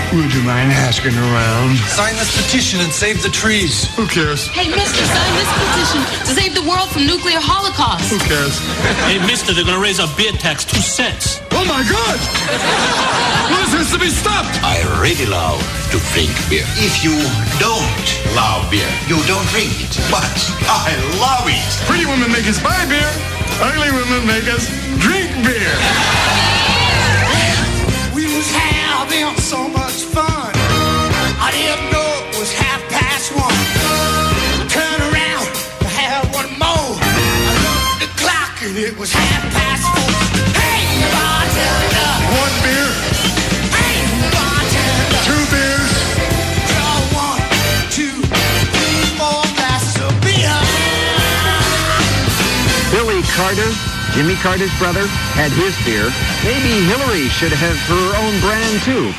Would you mind asking around? Sign this petition and save the trees. Who cares? Hey, mister, sign this petition to save the world from nuclear holocaust. Who cares? Hey, mister, they're going to raise our beer tax 2 cents. Oh, my God! This has to be stopped! I really love to drink beer. If you don't love beer, you don't drink it. But I love it. Pretty women make us buy beer. Ugly women make us drink beer. We was having so much fun. I didn't know it was 1:30. Turn around to have one more. I looked at the clock and it was 4:30. Hey, bartender. One beer. Hey, bartender. 2 beers. Draw 1, 2, 3 more glasses of beer. Billy Carter, Jimmy Carter's brother, had his beer. Maybe Hillary should have her own brand, too.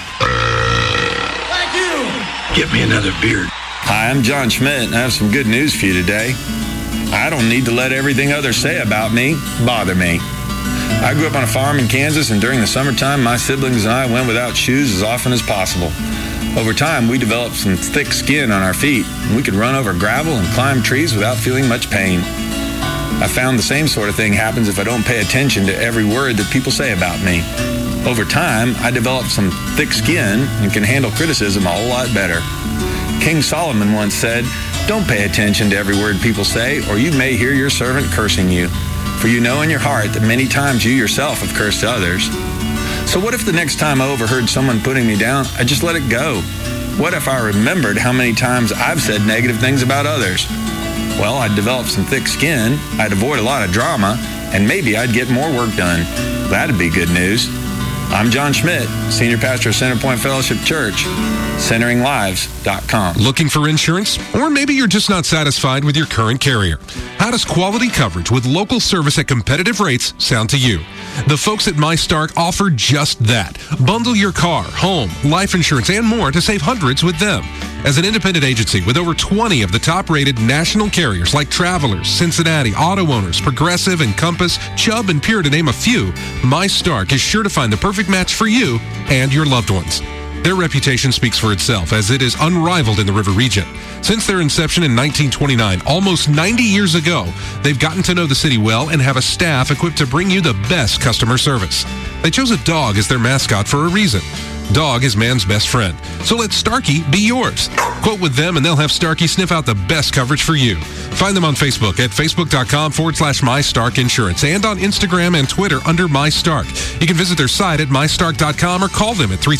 Thank you. Get me another beer. Hi, I'm John Schmidt, and I have some good news for you today. I don't need to let everything others say about me bother me. I grew up on a farm in Kansas, and during the summertime, my siblings and I went without shoes as often as possible. Over time, we developed some thick skin on our feet, and we could run over gravel and climb trees without feeling much pain. I found the same sort of thing happens if I don't pay attention to every word that people say about me. Over time, I developed some thick skin and can handle criticism a whole lot better. King Solomon once said, "Don't pay attention to every word people say, or you may hear your servant cursing you. For you know in your heart that many times you yourself have cursed others." So what if the next time I overheard someone putting me down, I just let it go? What if I remembered how many times I've said negative things about others? Well, I'd develop some thick skin, I'd avoid a lot of drama, and maybe I'd get more work done. That'd be good news. I'm John Schmidt, Senior Pastor of Centerpoint Fellowship Church, CenteringLives.com. Looking for insurance? Or maybe you're just not satisfied with your current carrier. How does quality coverage with local service at competitive rates sound to you? The folks at MyStark offer just that. Bundle your car, home, life insurance, and more to save hundreds with them. As an independent agency with over 20 of the top-rated national carriers like Travelers, Cincinnati, Auto Owners, Progressive, Encompass, Chubb, and Pure to name a few, MyStark is sure to find the perfect match for you and your loved ones. Their reputation speaks for itself, as it is unrivaled in the River region. Since their inception in 1929, almost 90 years ago, they've gotten to know the city well and have a staff equipped to bring you the best customer service. They chose a dog as their mascot for a reason. Dog is man's best friend. So let Starkey be yours. Quote with them and they'll have Starkey sniff out the best coverage for you. Find them on Facebook at facebook.com/MyStark Insurance and on Instagram and Twitter under MyStark. You can visit their site at MyStark.com or call them at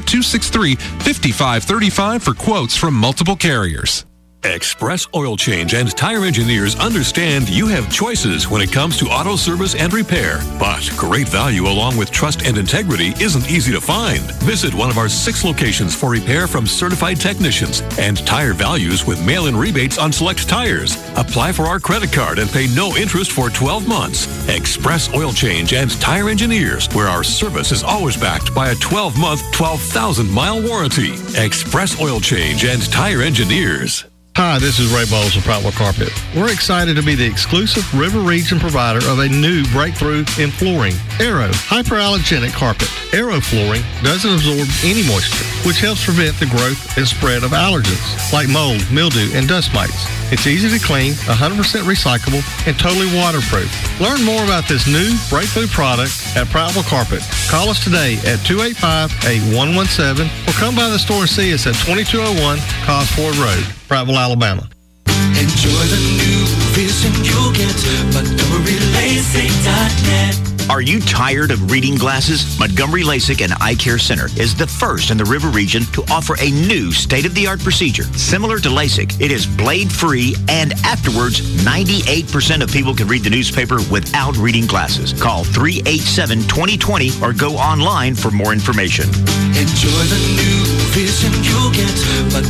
334-263-5535 for quotes from multiple carriers. Express Oil Change and Tire Engineers understand you have choices when it comes to auto service and repair. But great value along with trust and integrity isn't easy to find. Visit one of our 6 locations for repair from certified technicians and tire values with mail-in rebates on select tires. Apply for our credit card and pay no interest for 12 months. Express Oil Change and Tire Engineers, where our service is always backed by a 12-month, 12,000-mile warranty. Express Oil Change and Tire Engineers. Hi, this is Ray Bowles of Prattville Carpet. We're excited to be the exclusive River Region provider of a new breakthrough in flooring, Aero Hyperallergenic Carpet. Aero flooring doesn't absorb any moisture, which helps prevent the growth and spread of allergens like mold, mildew, and dust mites. It's easy to clean, 100% recyclable, and totally waterproof. Learn more about this new breakthrough product at Prattville Carpet. Call us today at 285-8117 or come by the store and see us at 2201 Cosford Road, Prattville, Alabama. Enjoy the new vision you'll get. MontgomeryLASIK.net. Are you tired of reading glasses? Montgomery LASIK and Eye Care Center is the first in the River region to offer a new state-of-the-art procedure. Similar to LASIK, it is blade-free, and afterwards, 98% of people can read the newspaper without reading glasses. Call 387-2020 or go online for more information. Enjoy the new vision you'll get.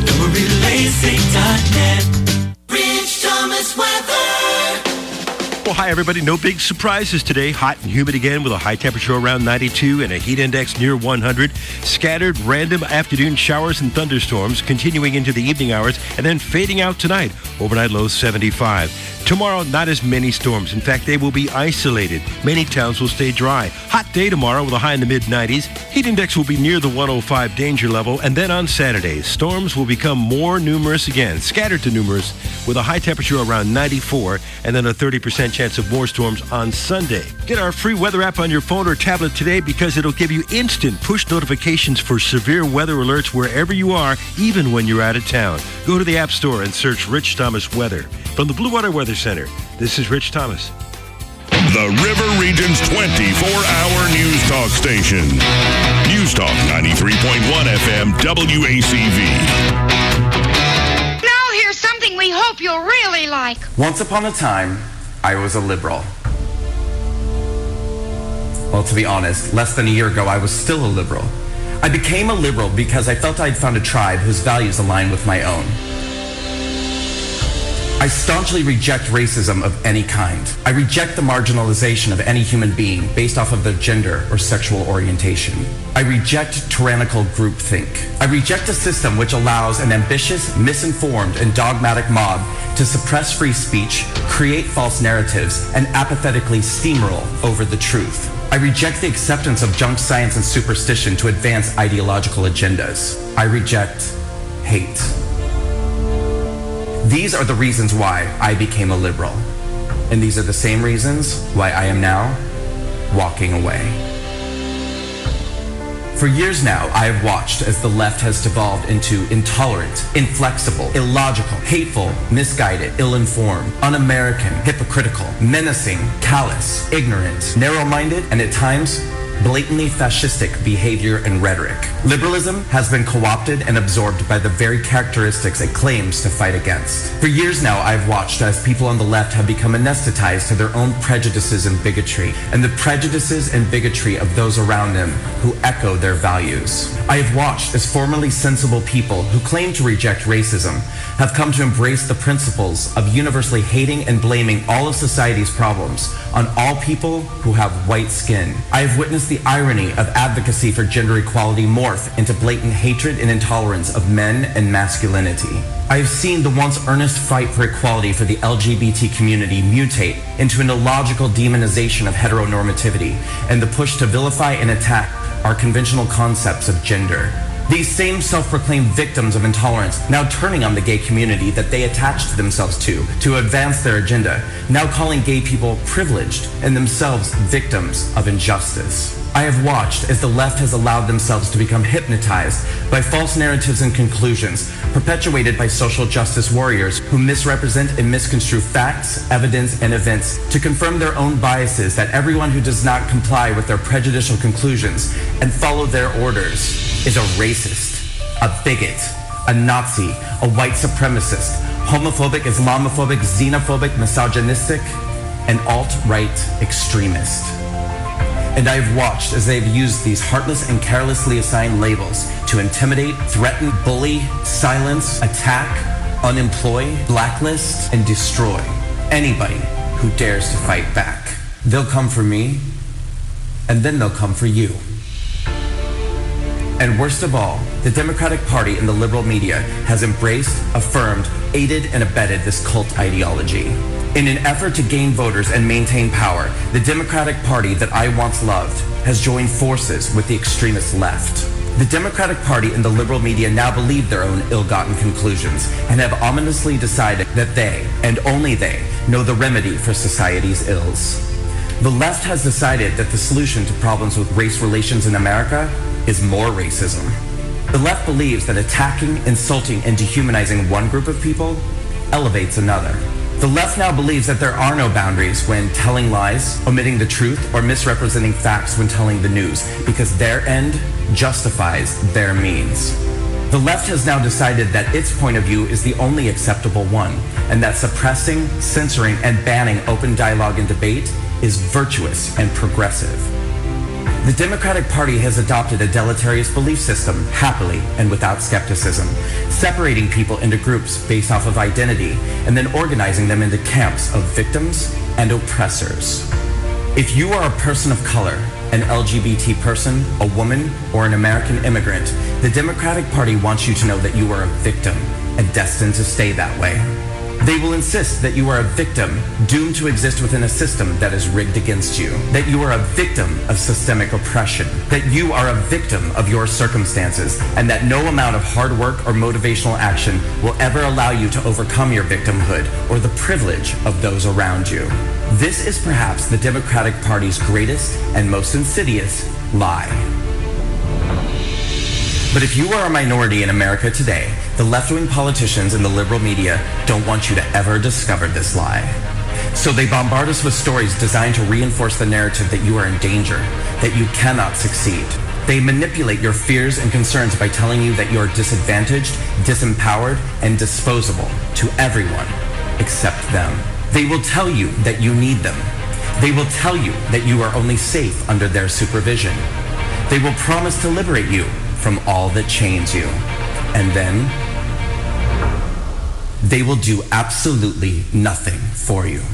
MontgomeryLASIK.net. Rich Thomas weather. Well, hi, everybody. No big surprises today. Hot and humid again with a high temperature around 92 and a heat index near 100. Scattered random afternoon showers and thunderstorms continuing into the evening hours and then fading out tonight. Overnight low 75. Tomorrow, not as many storms. In fact, they will be isolated. Many towns will stay dry. Hot day tomorrow with a high in the mid-90s. Heat index will be near the 105 danger level. And then on Saturday, storms will become more numerous again, scattered to numerous, with a high temperature around 94 and then a 30% chance of more storms on Sunday. Get our free weather app on your phone or tablet today because it'll give you instant push notifications for severe weather alerts wherever you are, even when you're out of town. Go to the App Store and search Rich Thomas Weather. From the Blue Water Weather Center, this is Rich Thomas. The River Region's 24-hour news talk station. News Talk 93.1 FM WACV. Now here's something we hope you'll really like. Once upon a time, I was a liberal. Well, to be honest, less than a year ago, I was still a liberal. I became a liberal because I felt I'd found a tribe whose values aligned with my own. I staunchly reject racism of any kind. I reject the marginalization of any human being based off of their gender or sexual orientation. I reject tyrannical groupthink. I reject a system which allows an ambitious, misinformed, and dogmatic mob to suppress free speech, create false narratives, and apathetically steamroll over the truth. I reject the acceptance of junk science and superstition to advance ideological agendas. I reject hate. These are the reasons why I became a liberal. And these are the same reasons why I am now walking away. For years now, I have watched as the left has devolved into intolerant, inflexible, illogical, hateful, misguided, ill-informed, un-American, hypocritical, menacing, callous, ignorant, narrow-minded, and at times, blatantly fascistic behavior and rhetoric. Liberalism has been co-opted and absorbed by the very characteristics it claims to fight against. For years now, I've watched as people on the left have become anesthetized to their own prejudices and bigotry, and the prejudices and bigotry of those around them who echo their values. I have watched as formerly sensible people who claim to reject racism have come to embrace the principles of universally hating and blaming all of society's problems on all people who have white skin. I have witnessed the irony of advocacy for gender equality morph into blatant hatred and intolerance of men and masculinity. I have seen the once earnest fight for equality for the LGBT community mutate into an illogical demonization of heteronormativity and the push to vilify and attack our conventional concepts of gender. These same self-proclaimed victims of intolerance now turning on the gay community that they attached themselves to advance their agenda, now calling gay people privileged and themselves victims of injustice. I have watched as the left has allowed themselves to become hypnotized by false narratives and conclusions perpetuated by social justice warriors who misrepresent and misconstrue facts, evidence, and events to confirm their own biases that everyone who does not comply with their prejudicial conclusions and follow their orders is a racist, a bigot, a Nazi, a white supremacist, homophobic, Islamophobic, xenophobic, misogynistic, and alt-right extremist. And I have watched as they have used these heartless and carelessly assigned labels to intimidate, threaten, bully, silence, attack, unemploy, blacklist, and destroy anybody who dares to fight back. They'll come for me, and then they'll come for you. And worst of all, the Democratic Party and the liberal media has embraced, affirmed, aided, and abetted this cult ideology. In an effort to gain voters and maintain power, the Democratic Party that I once loved has joined forces with the extremist left. The Democratic Party and the liberal media now believe their own ill-gotten conclusions and have ominously decided that they, and only they, know the remedy for society's ills. The left has decided that the solution to problems with race relations in America is more racism. The left believes that attacking, insulting, and dehumanizing one group of people elevates another. The left now believes that there are no boundaries when telling lies, omitting the truth, or misrepresenting facts when telling the news, because their end justifies their means. The left has now decided that its point of view is the only acceptable one, and that suppressing, censoring, and banning open dialogue and debate is virtuous and progressive. The Democratic Party has adopted a deleterious belief system happily and without skepticism, separating people into groups based off of identity and then organizing them into camps of victims and oppressors. If you are a person of color, an LGBT person, a woman, or an American immigrant, the Democratic Party wants you to know that you are a victim and destined to stay that way. They will insist that you are a victim doomed to exist within a system that is rigged against you, that you are a victim of systemic oppression, that you are a victim of your circumstances, and that no amount of hard work or motivational action will ever allow you to overcome your victimhood or the privilege of those around you. This is perhaps the Democratic Party's greatest and most insidious lie. But if you are a minority in America today, the left-wing politicians and the liberal media don't want you to ever discover this lie. So they bombard us with stories designed to reinforce the narrative that you are in danger, that you cannot succeed. They manipulate your fears and concerns by telling you that you are disadvantaged, disempowered, and disposable to everyone except them. They will tell you that you need them. They will tell you that you are only safe under their supervision. They will promise to liberate you from all that chains you. And then they will do absolutely nothing for you.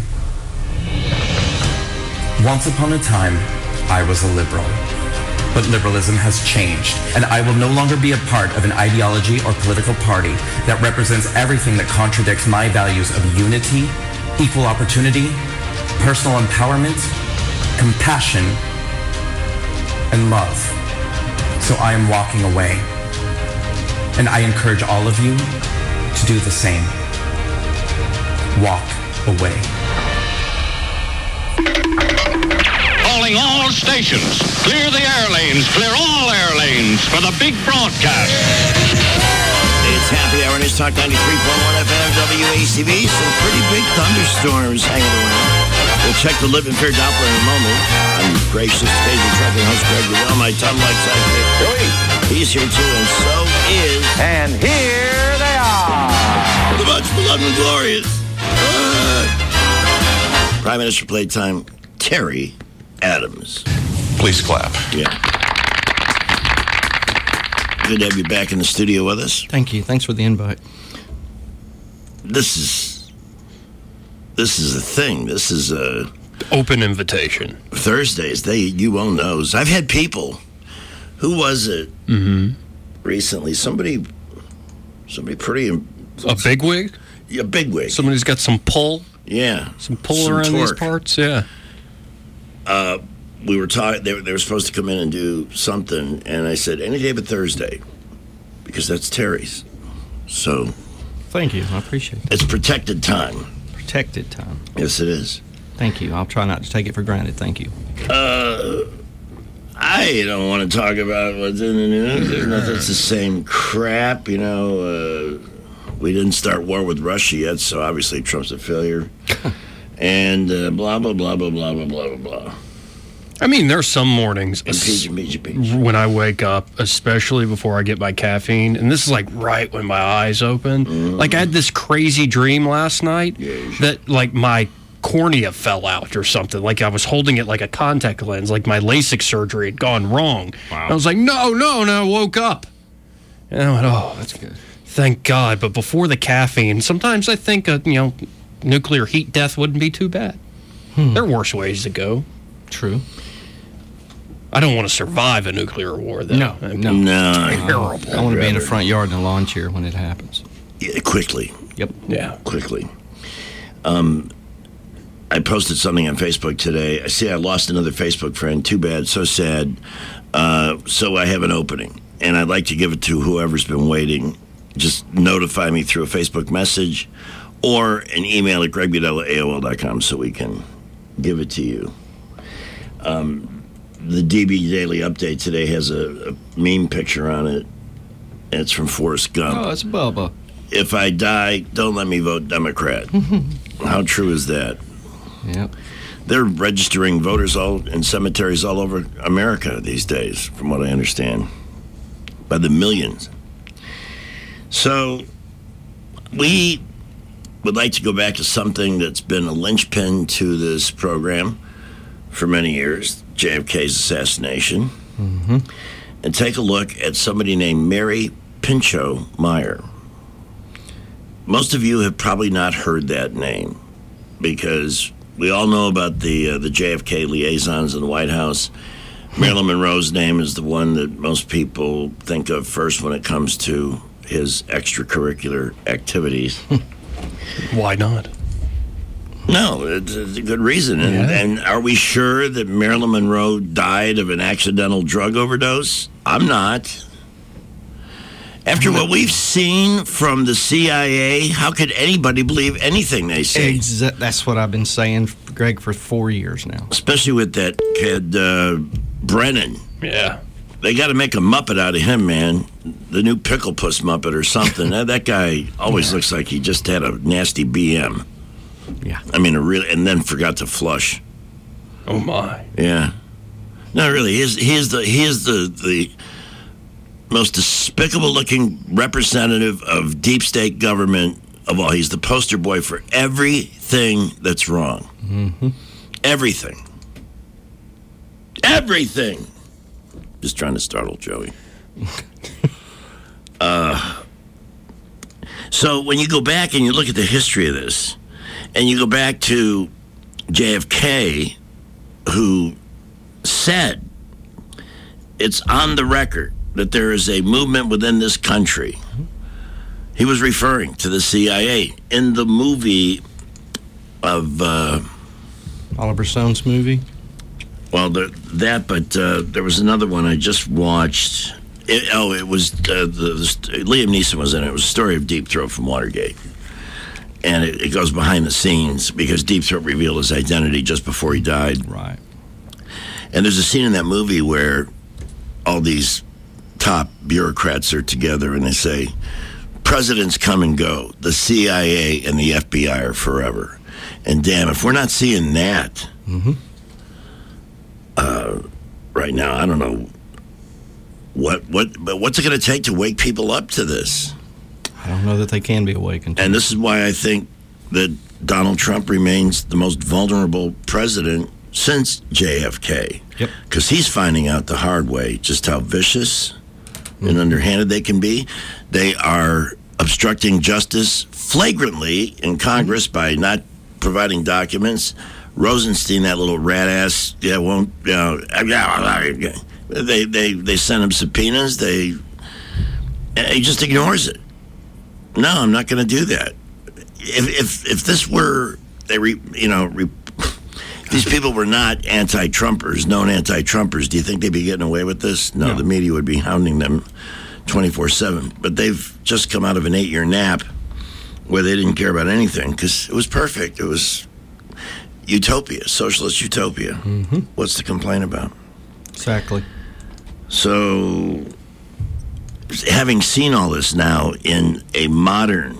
Once upon a time, I was a liberal. But liberalism has changed, and I will no longer be a part of an ideology or political party that represents everything that contradicts my values of unity, equal opportunity, personal empowerment, compassion, and love. So I am walking away. And I encourage all of you to do the same. Walk away. Calling all stations. Clear the air lanes. Clear all air lanes for the big broadcast. It's Happy Hour News Talk 93.1 FM WACB. Some pretty big thunderstorms hanging around. We'll check the Live and Fair Doppler in a moment. I'm gracious occasional trucking host Greg Goodell. My Tom Light sidekick. He's here too, and so is. And here they are. The much beloved and glorious. Prime Minister Playtime, Terry Adams. Please clap. Yeah. Good to have you back in the studio with us. Thank you. Thanks for the invite. This is a thing. This is a open invitation. Thursdays, you won't know. I've had people. Who was it? Mm-hmm. Recently, somebody pretty. A bigwig? Yeah, bigwig. Somebody who's got some pull. Yeah, some pull around these parts. Yeah. We were talking. They were supposed to come in and do something, and I said any day but Thursday, because that's Terry's. So. Thank you. I appreciate it. It's protected time. Protected time. Yes, it is. Thank you. I'll try not to take it for granted. Thank you. I don't want to talk about what's in the news. There's nothing. It's the same crap, you know. We didn't start war with Russia yet, so obviously Trump's a failure. And blah, blah, blah, blah, blah, blah, blah, blah. I mean, there's some mornings impeach. when I wake up, especially before I get my caffeine, and this is like right when my eyes open. Mm-hmm. Like I had this crazy dream last night that like my cornea fell out or something. Like I was holding it like a contact lens, like my LASIK surgery had gone wrong. Wow. I was like, no, and I woke up. And I went, oh, that's good. Thank God. But before the caffeine, sometimes I think, nuclear heat death wouldn't be too bad. There are worse ways to go. True. I don't want to survive a nuclear war, though. No. Terrible. I want to be in a front yard in a lawn chair when it happens. Yeah, quickly. Yep. Yeah. Quickly. I posted something on Facebook today. I see I lost another Facebook friend. Too bad. So sad. So I have an opening, and I'd like to give it to whoever's been waiting. Just notify me through a Facebook message or an email at gregbudell@AOL.com so we can give it to you. The DB Daily Update today has a meme picture on it, and it's from Forrest Gump. Oh, it's Bubba. If I die, don't let me vote Democrat. How true is that? Yep. They're registering voters in cemeteries all over America these days, from what I understand, by the millions. So we would like to go back to something that's been a linchpin to this program for many years. JFK's assassination and take a look at somebody named Mary Pinchot Meyer. Most of you have probably not heard that name because we all know about the JFK liaisons in the White House. Marilyn Monroe's name is the one that most people think of first when it comes to his extracurricular activities. Why not? No, it's a good reason. And are we sure that Marilyn Monroe died of an accidental drug overdose? I'm not. After what we've seen from the CIA, how could anybody believe anything they say? That's what I've been saying, Greg, for 4 years now. Especially with that kid, Brennan. Yeah. They got to make a Muppet out of him, man. The new Pickle Puss Muppet or something. That guy always looks like he just had a nasty BM. Yeah. I mean, and then forgot to flush. Oh, my. Yeah. No, really, he is the most despicable-looking representative of deep state government of all. He's the poster boy for everything that's wrong. Mm-hmm. Everything. Everything. Just trying to startle Joey. So when you go back and you look at the history of this, and you go back to JFK, who said it's on the record that there is a movement within this country. He was referring to the CIA in the movie of Oliver Stone's movie. Well, but there was another one I just watched. It was Liam Neeson was in it. It was a story of Deep Throat from Watergate, and it goes behind the scenes because Deep Throat revealed his identity just before he died. Right. And there's a scene in that movie where all these top bureaucrats are together and they say, presidents come and go. The CIA and the FBI are forever. And damn, if we're not seeing that right now, I don't know what's it going to take to wake people up to this? I don't know that they can be awakened to. And this is why I think that Donald Trump remains the most vulnerable president since JFK. Yep. Because he's finding out the hard way just how vicious and underhanded they can be. They are obstructing justice flagrantly in Congress by not providing documents. Rosenstein, that little rat ass, they send him subpoenas. He just ignores it. No, I'm not going to do that. If this were these people were not anti-Trumpers, known anti-Trumpers, do you think they'd be getting away with this? No, the media would be hounding them 24/7. But they've just come out of an 8-year nap where they didn't care about anything because it was perfect. It was utopia, socialist utopia. Mm-hmm. What's to complain about? Exactly. So, having seen all this now in a modern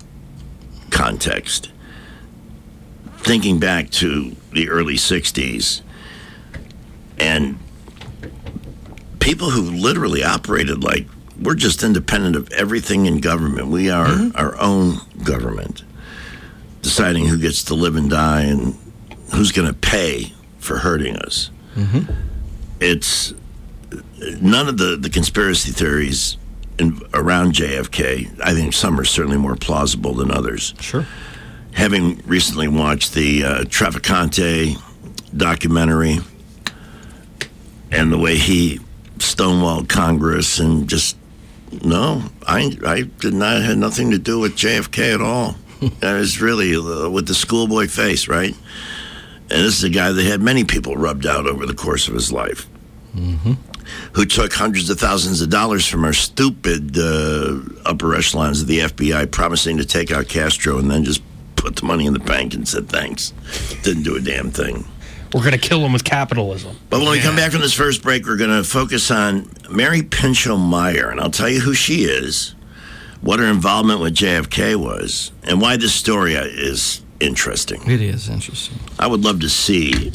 context, thinking back to the early 60s, and people who literally operated like we're just independent of everything in government. We are our own government, deciding who gets to live and die and who's going to pay for hurting us. Mm-hmm. It's none of the conspiracy theories around JFK. I think some are certainly more plausible than others. Sure. Having recently watched the Traficante documentary and the way he stonewalled Congress and just, no, I did not have nothing to do with JFK at all. It was really with the schoolboy face, right? And this is a guy that had many people rubbed out over the course of his life, who took hundreds of thousands of dollars from our stupid upper echelons of the FBI, promising to take out Castro, and then just put the money in the bank and said thanks. Didn't do a damn thing. We're going to kill him with capitalism. But when we come back from this first break, we're going to focus on Mary Pinchot Meyer, and I'll tell you who she is, what her involvement with JFK was, and why this story is interesting. It is interesting. I would love to see,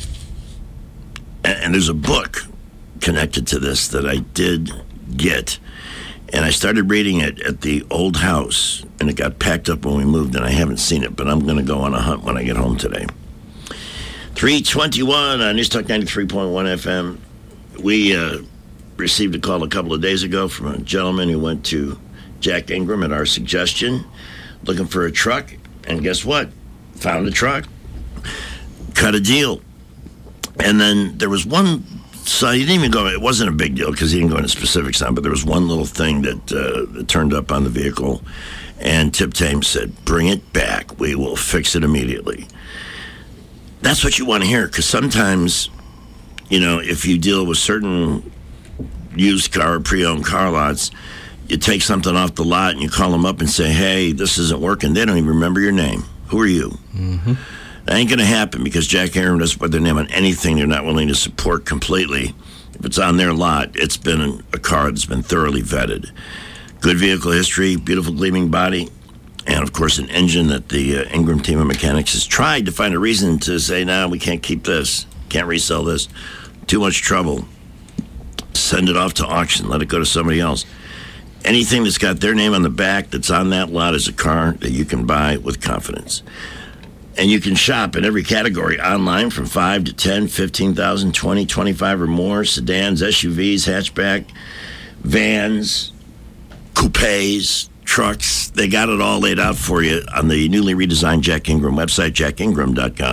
and there's a book connected to this that I did get, and I started reading it at the old house, and it got packed up when we moved, and I haven't seen it, but I'm going to go on a hunt when I get home today. 3:21 on News Talk 93.1 FM. We received a call a couple of days ago from a gentleman who went to Jack Ingram at our suggestion, looking for a truck. And guess what? Found a truck. Cut a deal. And then there was one side, he didn't even go, it wasn't a big deal because he didn't go into specifics on, but there was one little thing that turned up on the vehicle. And Tip Tame said, bring it back. We will fix it immediately. That's what you want to hear, because sometimes, you know, if you deal with certain used car, pre-owned car lots, you take something off the lot and you call them up and say, hey, this isn't working. They don't even remember your name. Who are you? Mm-hmm. That ain't going to happen, because Jack Ingram doesn't put their name on anything they're not willing to support completely. If it's on their lot, it's been a car that's been thoroughly vetted. Good vehicle history, beautiful gleaming body, and, of course, an engine that the Ingram team of mechanics has tried to find a reason to say, no, we can't keep this, can't resell this, too much trouble. Send it off to auction, let it go to somebody else. Anything that's got their name on the back that's on that lot is a car that you can buy with confidence. And you can shop in every category online from 5 to 10, 15,000, 20, 25 or more, sedans, SUVs, hatchback, vans, coupes, trucks. They got it all laid out for you on the newly redesigned Jack Ingram website, jackingram.com.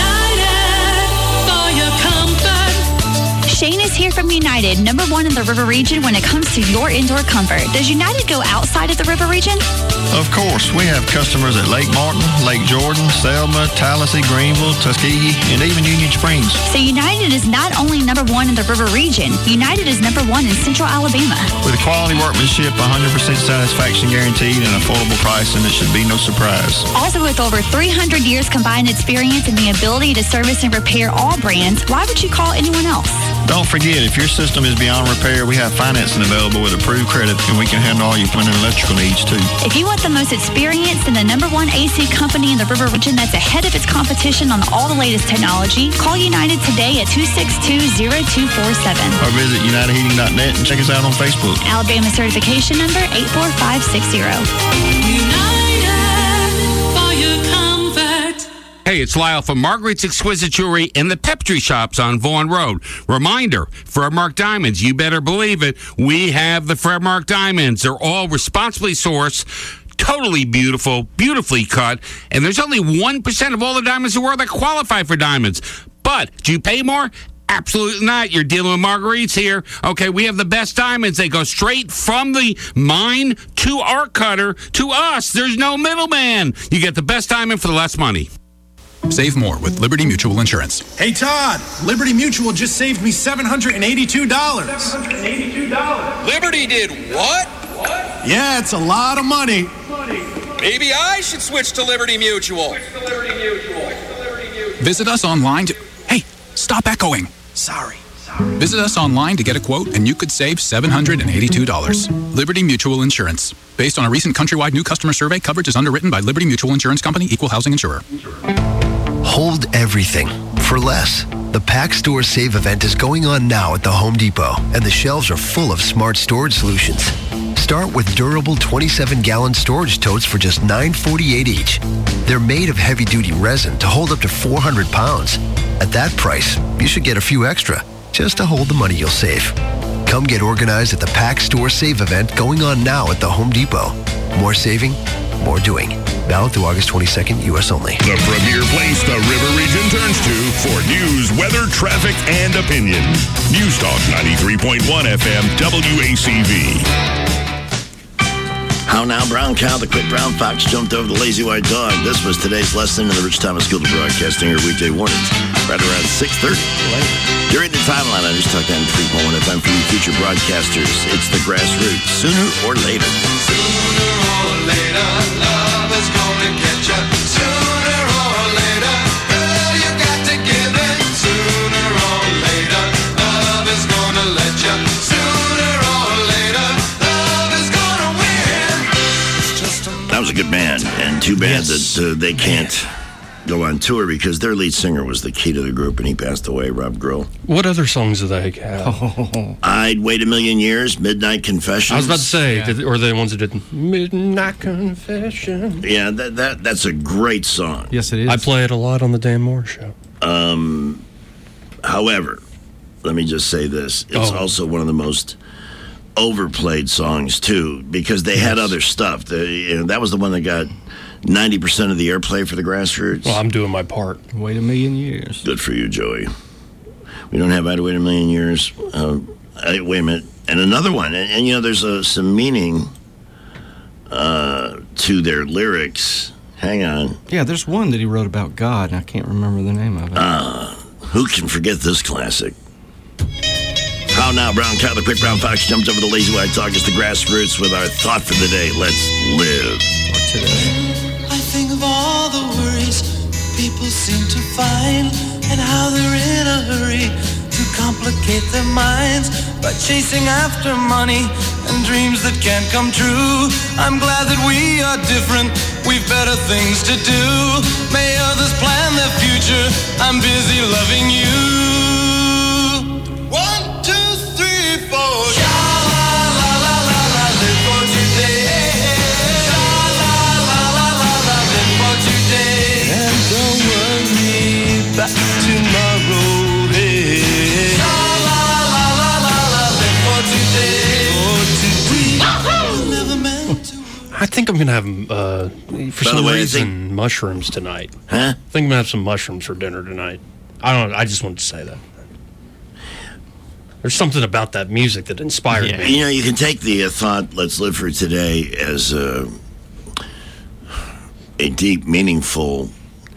Shane is here from United, #1 in the River Region when it comes to your indoor comfort. Does United go outside of the River Region? Of course. We have customers at Lake Martin, Lake Jordan, Selma, Tallahassee, Greenville, Tuskegee, and even Union Springs. So United is not only #1 in the River Region, United is #1 in Central Alabama. With quality workmanship, 100% satisfaction guaranteed, and affordable pricing, it should be no surprise. Also with over 300 years combined experience and the ability to service and repair all brands, why would you call anyone else? Don't forget, if your system is beyond repair, we have financing available with approved credit, and we can handle all your plumbing and electrical needs, too. If you want the most experience and the #1 AC company in the River Region that's ahead of its competition on all the latest technology, call United today at 262-0247. Or visit UnitedHeating.net and check us out on Facebook. Alabama certification number 84560. Hey, it's Lyle from Margaret's Exquisite Jewelry in the Peptry Shops on Vaughan Road. Reminder, Fred Mark Diamonds, you better believe it, we have the Fred Mark Diamonds. They're all responsibly sourced, totally beautiful, beautifully cut, and there's only 1% of all the diamonds in the world that qualify for diamonds. But do you pay more? Absolutely not. You're dealing with Marguerite's here. Okay, we have the best diamonds. They go straight from the mine to our cutter to us. There's no middleman. You get the best diamond for the less money. Save more with Liberty Mutual Insurance. Hey, Todd, Liberty Mutual just saved me $782. Liberty did what? Yeah, it's a lot of money. Maybe I should switch to Liberty Mutual. Visit us online to... Hey, stop echoing. Sorry. Visit us online to get a quote, and you could save $782. Liberty Mutual Insurance. Based on a recent countrywide new customer survey, coverage is underwritten by Liberty Mutual Insurance Company, Equal Housing Insurer. Hold everything for less. The Pack Store Save event is going on now at the Home Depot, and the shelves are full of smart storage solutions. Start with durable 27-gallon storage totes for just $9.48 each. They're made of heavy-duty resin to hold up to 400 pounds. At that price, you should get a few extra, just to hold the money you'll save. Come get organized at the Pack Store Save event going on now at the Home Depot. More saving, more doing. Valid through August 22nd, U.S. only. The premier place the River Region turns to for news, weather, traffic, and opinion. News Talk 93.1 FM WACV. How now, brown cow, the quick brown fox jumped over the lazy white dog. This was today's lesson in the Rich Thomas School of Broadcasting, your weekday mornings, right around 6:30. During the timeline, I just talked on 3.1 FM for you future broadcasters. It's the grassroots, sooner or later. Sooner or later, love is gonna get you. Sooner or later, girl, you got to give it. Sooner or later, love is gonna let you. Sooner or later, love is gonna win. That was a good band, and too bad that they can't go on tour because their lead singer was the key to the group, and he passed away, Rob Grill. What other songs do they have? I'd Wait a Million Years, Midnight Confessions. I was about to say, or the ones that did Midnight Confession. Yeah, that's a great song. Yes, it is. I play it a lot on the Dan Moore Show. However, let me just say this. It's also one of the most overplayed songs, too, because they had other stuff. That was the one that got 90% of the airplay for the Grassroots. Well, I'm doing my part. Wait a million years. Good for you, Joey. We don't have I'd Wait a Million Years. Wait a minute. And another one. And there's some meaning to their lyrics. Hang on. Yeah, there's one that he wrote about God, and I can't remember the name of it. Who can forget this classic? How now, Brown Cow, the quick brown fox jumped over the lazy white dog. It's the Grassroots with our thought for the day. Let's live. Or today. I think of all the worries people seem to find and how they're in a hurry to complicate their minds by chasing after money and dreams that can't come true. I'm glad that we are different. We've better things to do. May others plan their future. I'm busy loving you. 1, 2, 3, 4. Sha-la-la-la-la-la, live for today. Sha-la-la-la-la-la, live for today. And don't worry about tomorrow. Hey. Sha-la-la-la-la-la, live for today. Never meant to. I think I'm going to have, for By some the way, reason, mushrooms tonight. Huh? I think I'm going to have some mushrooms for dinner tonight. I just wanted to say that. There's something about that music that inspired me. You can take the thought, let's live for today, as a deep, meaningful,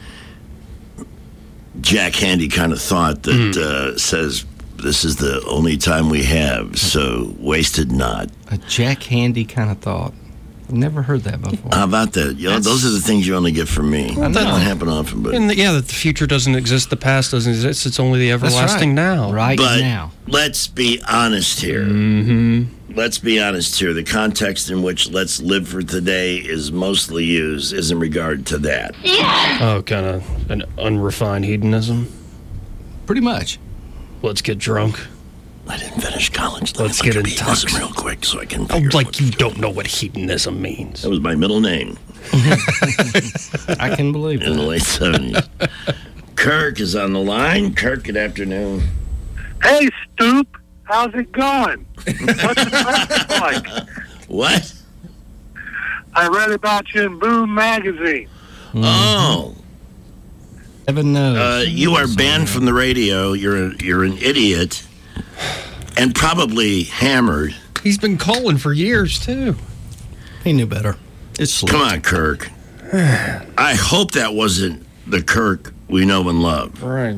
Jack Handy kind of thought that says, this is the only time we have, so waste it not. A Jack Handy kind of thought. I've never heard that before. How about that? Those are the things you only get from me. Well, that don't happen often, but... that the future doesn't exist, the past doesn't exist, it's only the everlasting now. Right but now. Let's be honest here. Mm-hmm. Let's be honest here. The context in which let's live for today is mostly used is in regard to that. Oh, kind of an unrefined hedonism? Pretty much. Let's get drunk. I didn't finish college. Let's get in touch real quick so I can figure like you don't know what hedonism means. That was my middle name. I can believe in the late 70s. Kirk is on the line. Kirk, good afternoon. Hey, Stoop. How's it going? What's the practice like? What? I read about you in Boom magazine. Oh. Heaven knows. You are banned from the radio. You're an idiot. And probably hammered. He's been calling for years, too. He knew better. It's Come on, Kirk. I hope that wasn't the Kirk we know and love. Right.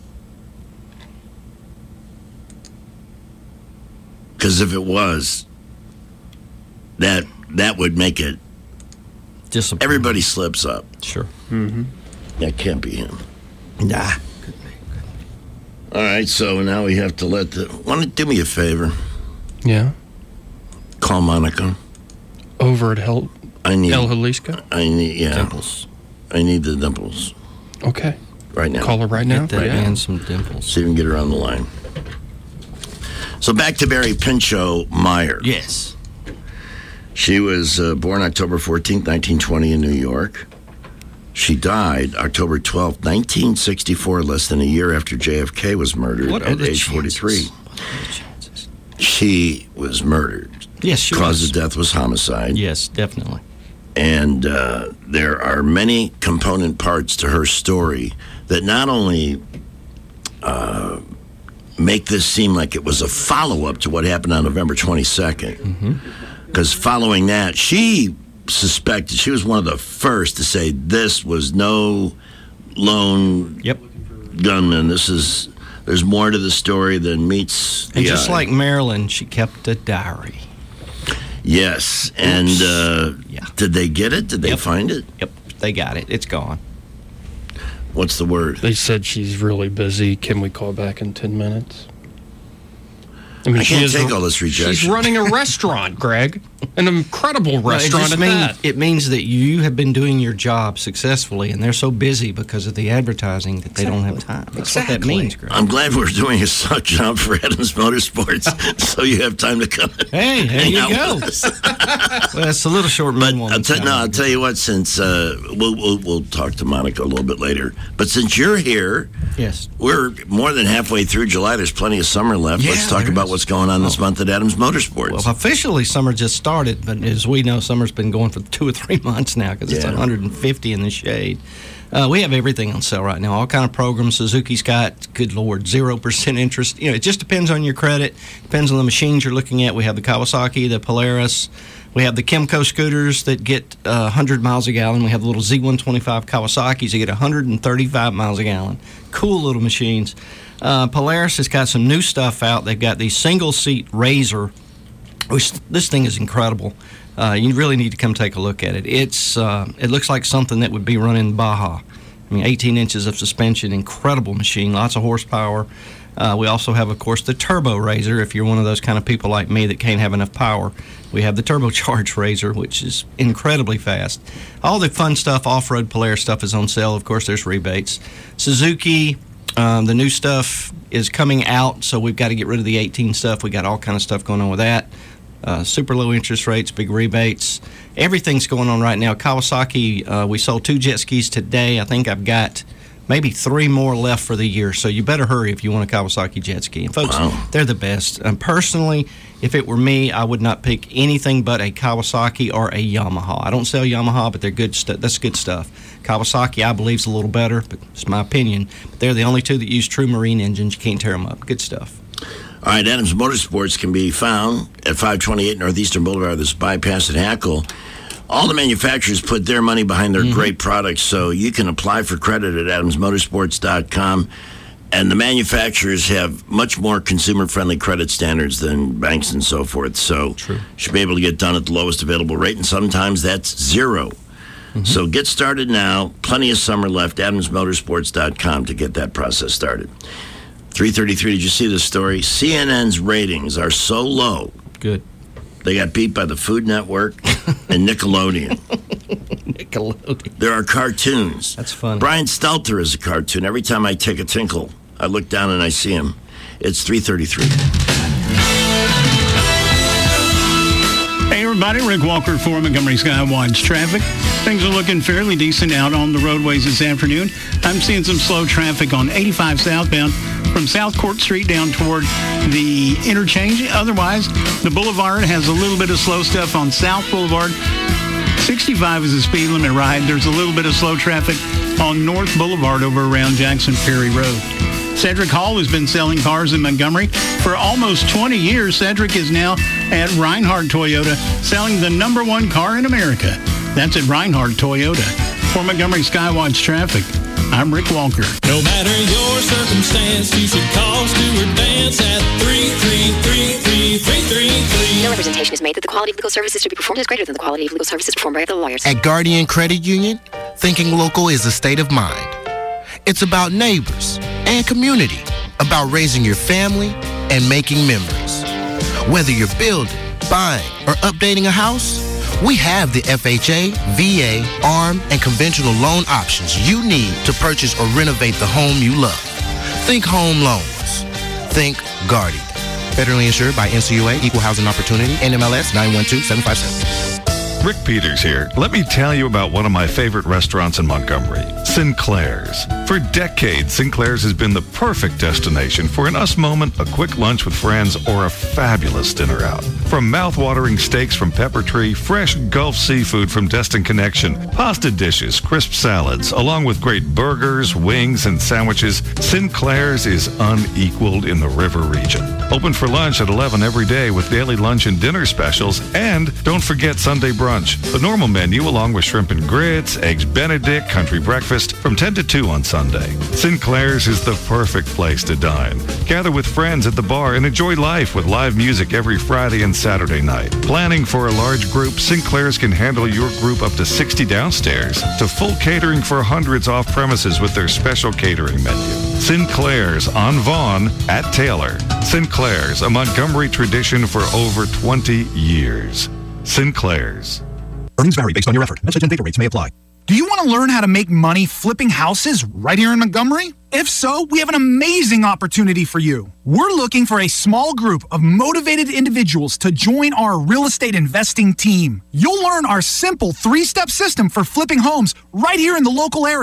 Because if it was, that would make it... Everybody slips up. Sure. Mm-hmm. That can't be him. Nah. All right, so now we have to want to do me a favor? Yeah. Call Monica. Over at El Jalisco? I need, Dimples. I need the dimples. Okay. Right now. Call her right now? Get that man some dimples. See if we can get her on the line. So back to Barry Pinchot Meyer. Yes. She was born October 14th, 1920 in New York. She died October 12th, 1964, less than a year after JFK was murdered at age 43. She was murdered. Yes, she Cause was. of death was homicide. Yes, definitely. And there are many component parts to her story that not only make this seem like it was a follow-up to what happened on November 22nd. Because following that, she suspected, she was one of the first to say this was no lone gunman. There's more to the story than meets the And just eye. like Marilyn, she kept a diary. Yes, and did they get it? Did they find it? Yep, they got it. It's gone. What's the word? They said she's really busy. Can we call back in 10 minutes? I mean, I can't take all this rejection. She's running a restaurant, Greg. An incredible restaurant at that. It means that you have been doing your job successfully, and they're so busy because of the advertising that they don't have time. That's what that means, Greg. I'm glad we're doing a suck job for Adams Motorsports, so you have time to come. Hey, there hang you out go. with us. Well, it's a little short, but I'll tell you what. Since we'll talk to Monica a little bit later, but since you're here, Yes. We're more than halfway through July. There's plenty of summer left. Yeah, Let's talk there about is. what's going on this month at Adams Motorsports. Well, officially, summer just started, but as we know, summer's been going for 2 or 3 months now because it's 150 in the shade. We have everything on sale right now, all kind of programs. Suzuki's got, good Lord, 0% interest. It just depends on your credit, depends on the machines you're looking at. We have the Kawasaki, the Polaris. We have the Kemco scooters that get 100 miles a gallon. We have the little Z125 Kawasaki's that get 135 miles a gallon. Cool little machines. Polaris has got some new stuff out. They've got the single-seat Razor, which this thing is incredible. You really need to come take a look at it. It looks like something that would be running Baja. 18 inches of suspension, incredible machine, lots of horsepower. We also have, of course, the Turbo Razor. If you're one of those kind of people like me that can't have enough power, we have the turbocharged Razor, which is incredibly fast. All the fun stuff, off-road Polaris stuff is on sale. Of course, there's rebates. Suzuki, the new stuff is coming out, so we've got to get rid of the 18 stuff. We got all kind of stuff going on with that. Super low interest rates, big rebates. Everything's going on right now. Kawasaki, we sold 2 jet skis today. I think I've got maybe 3 more left for the year, so you better hurry if you want a Kawasaki jet ski. And folks, they're the best. Personally, if it were me, I would not pick anything but a Kawasaki or a Yamaha. I don't sell Yamaha, but they're good stuff. That's good stuff. Kawasaki, I believe, is a little better, but it's my opinion. But they're the only 2 that use true marine engines. You can't tear them up. Good stuff. All right, Adams Motorsports can be found at 528 Northeastern Boulevard, this bypass at Hackle. All the manufacturers put their money behind their great products, so you can apply for credit at adamsmotorsports.com. And the manufacturers have much more consumer-friendly credit standards than banks and so forth. So you should be able to get done at the lowest available rate, and sometimes that's 0. So get started now. Plenty of summer left. adamsmotorsports.com to get that process started. 333, did you see this story? CNN's ratings are so low. Good. They got beat by the Food Network and Nickelodeon. Nickelodeon. There are cartoons. That's fun. Brian Stelter is a cartoon. Every time I take a tinkle, I look down and I see him. It's 333. Hey everybody, Rick Walker for Montgomery Skywatch Traffic. Things are looking fairly decent out on the roadways this afternoon. I'm seeing some slow traffic on 85 southbound from South Court Street down toward the interchange. Otherwise, the boulevard has a little bit of slow stuff on South Boulevard. 65 is the speed limit ride. There's a little bit of slow traffic on North Boulevard over around Jackson Ferry Road. Cedric Hall has been selling cars in Montgomery for almost 20 years. Cedric is now at Reinhardt Toyota, selling the #1 car in America. That's at Reinhardt Toyota. For Montgomery Skywatch Traffic, I'm Rick Walker. No matter your circumstance, you should call Stuart Vance at 333-3333. No representation is made that the quality of legal services to be performed is greater than the quality of legal services performed by other lawyers. At Guardian Credit Union, thinking local is a state of mind. It's about neighbors and community, about raising your family and making memories. Whether you're building, buying, or updating a house, we have the FHA, VA, ARM, and conventional loan options you need to purchase or renovate the home you love. Think home loans. Think Guardian. Federally insured by NCUA, Equal Housing Opportunity, NMLS 912757. Rick Peters here. Let me tell you about one of my favorite restaurants in Montgomery, Sinclair's. For decades, Sinclair's has been the perfect destination for an us moment, a quick lunch with friends, or a fabulous dinner out. From mouth-watering steaks from Pepper Tree, fresh Gulf seafood from Destin Connection, pasta dishes, crisp salads, along with great burgers, wings, and sandwiches, Sinclair's is unequaled in the River region. Open for lunch at 11 every day with daily lunch and dinner specials, and don't forget Sunday brunch. The normal menu along with shrimp and grits, eggs Benedict, country breakfast from 10 to 2 on Sunday. Sinclair's is the perfect place to dine. Gather with friends at the bar and enjoy life with live music every Friday and Saturday night. Planning for a large group, Sinclair's can handle your group up to 60 downstairs to full catering for hundreds off premises with their special catering menu. Sinclair's on Vaughn at Taylor. Sinclair's, a Montgomery tradition for over 20 years. Sinclair's. Earnings vary based on your effort. Message and data rates may apply. Do you want to learn how to make money flipping houses right here in Montgomery? If so, we have an amazing opportunity for you. We're looking for a small group of motivated individuals to join our real estate investing team. You'll learn our simple 3-step system for flipping homes right here in the local area.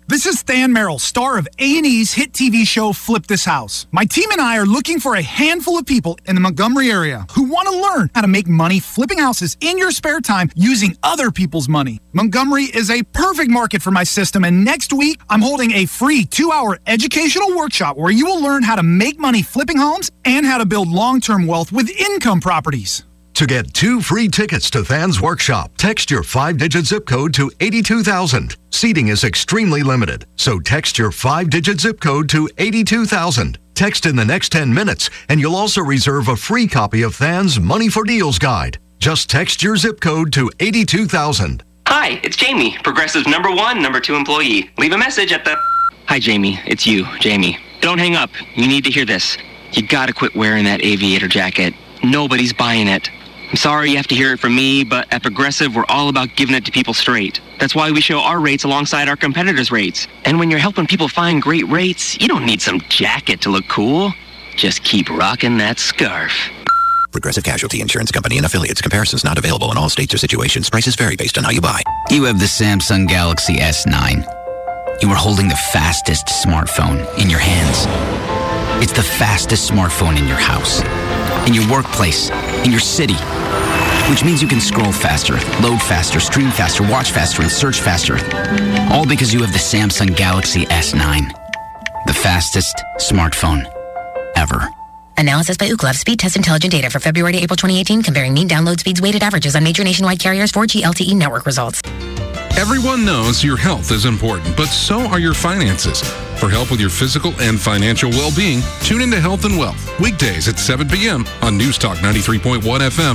This is Than Merrill, star of A&E's hit TV show Flip This House. My team and I are looking for a handful of people in the Montgomery area who want to learn how to make money flipping houses in your spare time using other people's money. Montgomery is a perfect market for my system, and next week I'm holding a free 2-hour educational workshop where you will learn how to make money flipping homes and how to build long-term wealth with income properties. To get 2 free tickets to Than's workshop, text your 5-digit zip code to 82,000. Seating is extremely limited, so text your 5-digit zip code to 82,000. Text in the next 10 minutes, and you'll also reserve a free copy of Than's Money for Deals guide. Just text your zip code to 82,000. Hi, it's Jamie, Progressive's number 1, number 2 employee. Leave a message at the... Hi, Jamie. It's you, Jamie. Don't hang up. You need to hear this. You gotta quit wearing that aviator jacket. Nobody's buying it. I'm sorry you have to hear it from me, but at Progressive, we're all about giving it to people straight. That's why we show our rates alongside our competitors' rates. And when you're helping people find great rates, you don't need some jacket to look cool. Just keep rocking that scarf. Progressive Casualty Insurance Company and affiliates. Comparisons not available in all states or situations. Prices vary based on how you buy. You have the Samsung Galaxy S9. You are holding the fastest smartphone in your hands. It's the fastest smartphone in your house, in your workplace, in your city, which means you can scroll faster, load faster, stream faster, watch faster, and search faster. All because you have the Samsung Galaxy S9, the fastest smartphone ever. Analysis by Ookla of speed test intelligent data for February to April 2018, comparing mean download speeds weighted averages on major nationwide carriers 4G LTE network results. Everyone knows your health is important, but so are your finances. For help with your physical and financial well-being, tune into Health and Wealth, weekdays at 7 p.m. on News Talk 93.1 FM,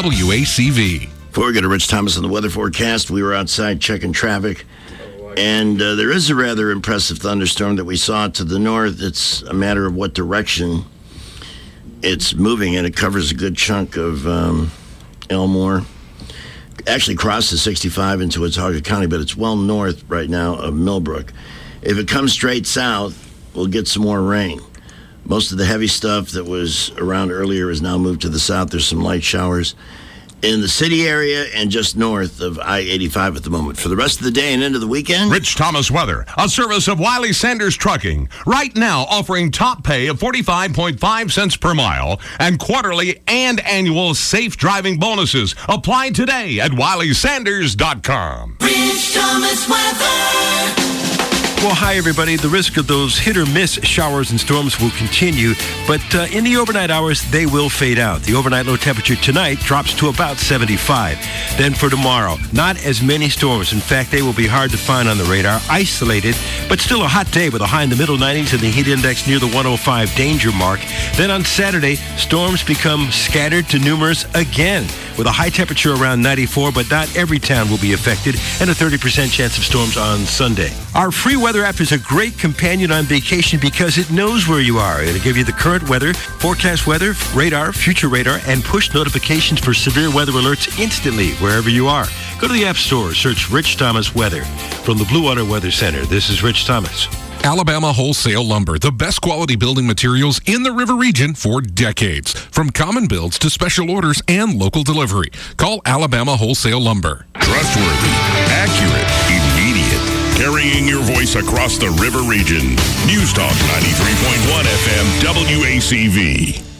WACV. Before we go to Rich Thomas on the weather forecast, we were outside checking traffic, and there is a rather impressive thunderstorm that we saw to the north. It's a matter of what direction it's moving, and it covers a good chunk of Elmore. Actually crosses 65 into Watauga County, but it's well north right now of Millbrook. If it comes straight south, we'll get some more rain. Most of the heavy stuff that was around earlier is now moved to the south. There's some light showers in the city area and just north of I-85 at the moment. For the rest of the day and into the weekend, Rich Thomas weather, a service of Wiley Sanders Trucking. Right now offering top pay of 45.5 cents per mile and quarterly and annual safe driving bonuses. Apply today at WileySanders.com. Rich Thomas weather. Well, hi, everybody. The risk of those hit-or-miss showers and storms will continue, but in the overnight hours, they will fade out. The overnight low temperature tonight drops to about 75. Then for tomorrow, not as many storms. In fact, they will be hard to find on the radar, isolated, but still a hot day with a high in the middle 90s and the heat index near the 105 danger mark. Then on Saturday, storms become scattered to numerous again, with a high temperature around 94, but not every town will be affected, and a 30% chance of storms on Sunday. Our free weather app is a great companion on vacation because it knows where you are. It'll give you the current weather, forecast weather, radar, future radar, and push notifications for severe weather alerts instantly wherever you are. Go to the App Store, search Rich Thomas Weather. From the Blue Water Weather Center, this is Rich Thomas. Alabama Wholesale Lumber, the best quality building materials in the River Region for decades. From common builds to special orders and local delivery. Call Alabama Wholesale Lumber. Trustworthy, accurate, immediate. Carrying your voice across the River Region. News Talk 93.1 FM WACV.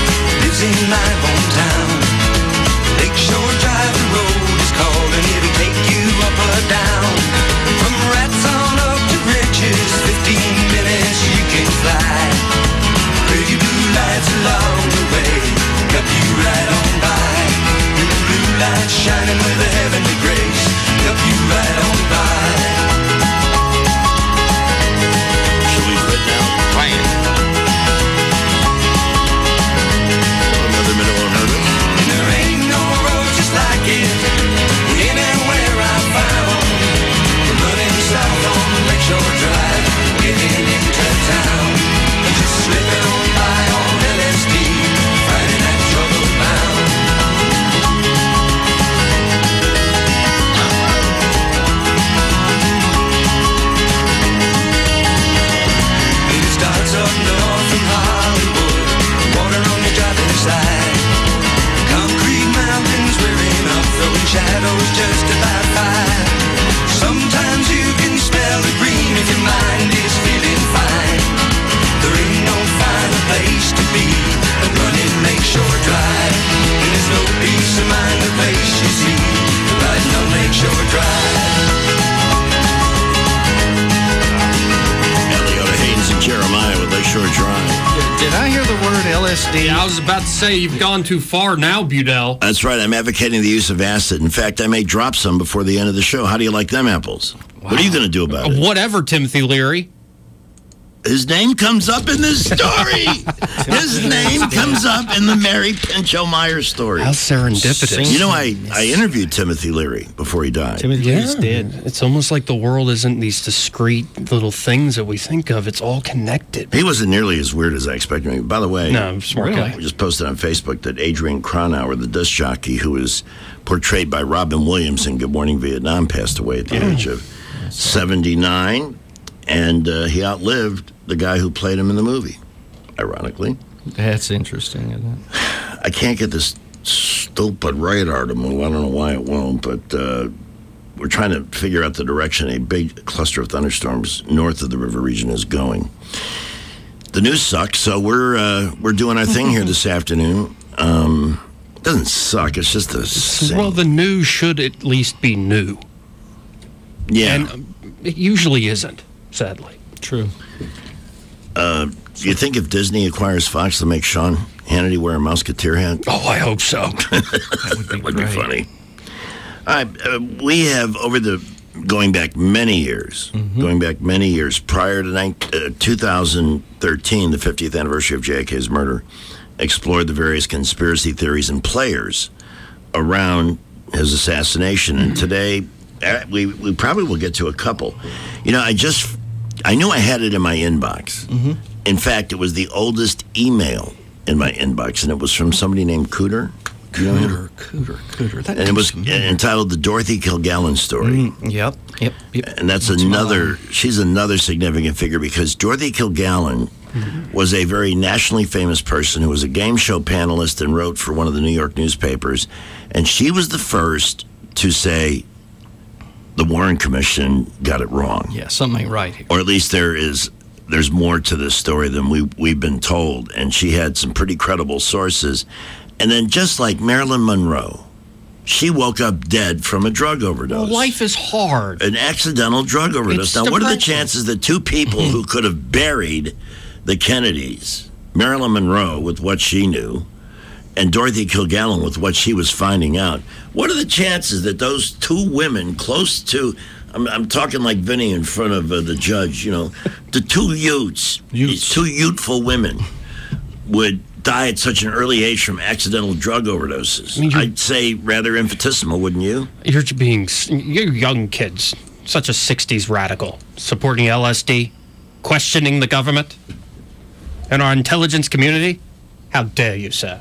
In my hometown, Lakeshore Drive, the road is called, and every day word, LSD. Yeah, I was about to say, you've gone too far now, Budell. That's right. I'm advocating the use of acid. In fact, I may drop some before the end of the show. How do you like them apples? What are you going to do about it? Whatever, Timothy Leary. His name comes up in this story. His name comes up in the Mary Pinchot Meyer story. How serendipitous. You know, I interviewed Timothy Leary before he died. Timothy Leary's dead. It's almost like the world isn't these discrete little things that we think of. It's all connected. He wasn't nearly as weird as I expected him. By the way, No, smart guy. we just posted on Facebook that Adrian Cronauer, the disc jockey who was portrayed by Robin Williams in Good Morning Vietnam, passed away at the age of 79. And he outlived the guy who played him in the movie, ironically. That's interesting, isn't it? I can't get this stupid radar to move. I don't know why it won't, but we're trying to figure out the direction a big cluster of thunderstorms north of the river region is going. The news sucks, so we're doing our thing here this afternoon. It doesn't suck. It's just the same. Well, the news should at least be new. Yeah. And it usually isn't, sadly. True. Do you think if Disney acquires Fox, they'll make Sean Hannity wear a Musketeer hat? Oh, I hope so. That would be funny. All right, we have going back many years, prior to 2013, the 50th anniversary of JFK's murder, explored the various conspiracy theories and players around his assassination. And today, we probably will get to a couple. You know, I knew I had it in my inbox. Mm-hmm. In fact, it was the oldest email in my inbox, and it was from somebody named Cooter. Cooter. And it was entitled The Dorothy Kilgallen Story. Yep. And that's she's another significant figure because Dorothy Kilgallen was a very nationally famous person who was a game show panelist and wrote for one of the New York newspapers. And she was the first to say the Warren Commission got it wrong. Yeah, something ain't right here. Or at least there's more to this story than we've been told. And she had some pretty credible sources. And then just like Marilyn Monroe, she woke up dead from a drug overdose. Well, life is hard. An accidental drug overdose. Now, what are the chances that two people who could have buried the Kennedys, Marilyn Monroe with what she knew, and Dorothy Kilgallen with what she was finding out, what are the chances that those two women close to, I'm talking like Vinny in front of the judge, the two these two youthful women would die at such an early age from accidental drug overdoses? I'd say rather infinitesimal, wouldn't you? You're young kids, such a 60s radical, supporting LSD, questioning the government and our intelligence community. How dare you, sir?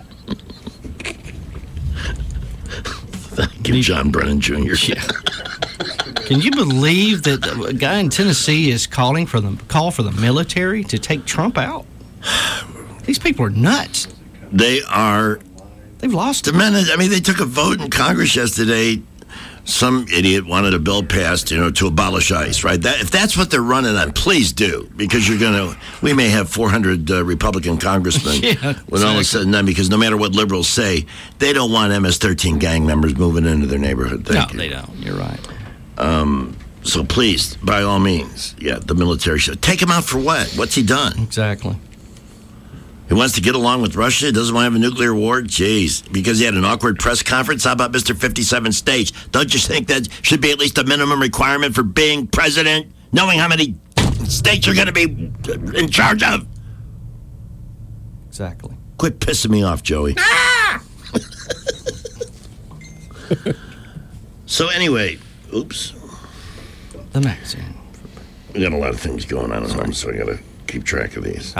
Thank you, John Brennan Jr. Can you believe that a guy in Tennessee is calling for the military to take Trump out? These people are nuts. They've lost it. I mean, they took a vote in Congress yesterday. Some idiot wanted a bill passed, to abolish ICE, right? If that's what they're running on, please do, because we may have 400 Republican congressmen when all is said and done, because no matter what liberals say, they don't want MS-13 gang members moving into their neighborhood. They don't. You're right. So please, by all means, the military should. Take him out for what? What's he done? Exactly. He wants to get along with Russia. He doesn't want to have a nuclear war. Jeez. Because he had an awkward press conference. How about Mr. 57 states? Don't you think that should be at least a minimum requirement for being president? Knowing how many states you're going to be in charge of? Exactly. Quit pissing me off, Joey. So anyway, oops. The magazine. We got a lot of things going on at home, so I got to keep track of these.